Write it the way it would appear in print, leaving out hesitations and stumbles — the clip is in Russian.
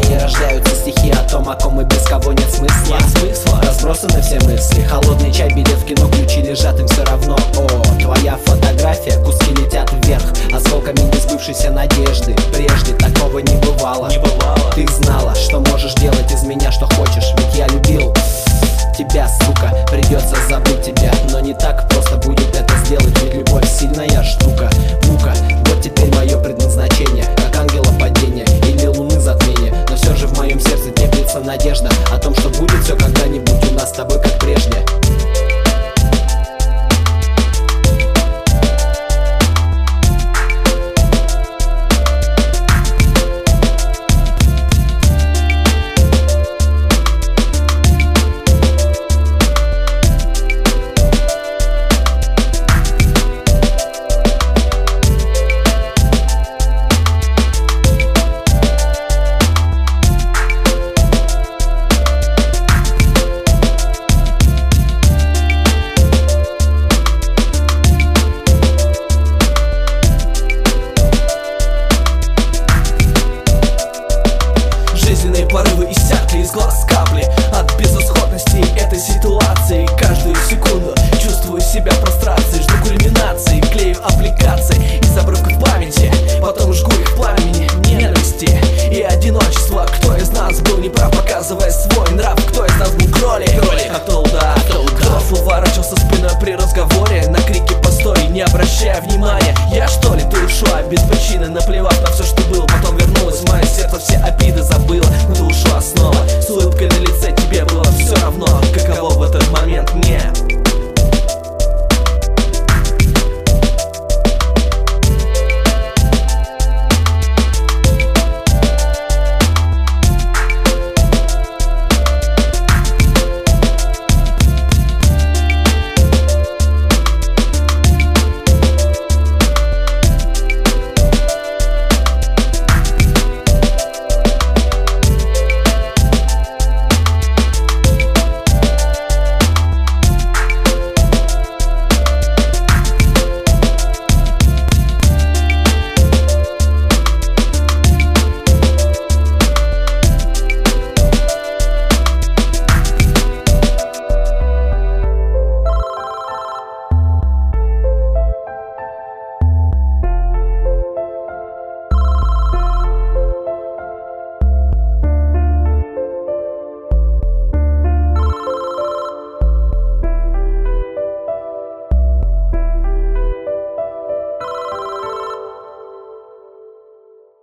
моей рождаются стихи о том, о ком и без кого нет смысла. Разбросаны все мысли, холодный чай, билет в кино, ключи лежат, им все равно. О, твоя фотография, куски летят вверх осколками несбывшейся надежды. Прежде такого не бывало. Ты знала, что можешь делать из меня что хочешь, ведь я любил тебя, сука. Придется забыть тебя, но не так просто будет это сделать, ведь любовь сильная штука. Мука, вот теперь мое предназначение, как ангела падения или луны затмения. Но все же в моем сердце теплится надежда о том, что будет все когда-нибудь у нас с тобой как прежде. Порывы иссякли, из глаз капли от безысходности этой ситуации. Каждую секунду чувствую себя в прострации, жду кульминации, клею аппликации из обрывков памяти, потом жгу их в пламени ненависти и одиночества. Кто из нас был неправ, показывая свой нрав? Кто из нас был кролик? Кто уворачивался спиной при разговоре на крики «постой», не обращая внимания? Я что ли? Ты ушла без причины, наплевав на все, что было. Потом вернулась в мое сердце все обиды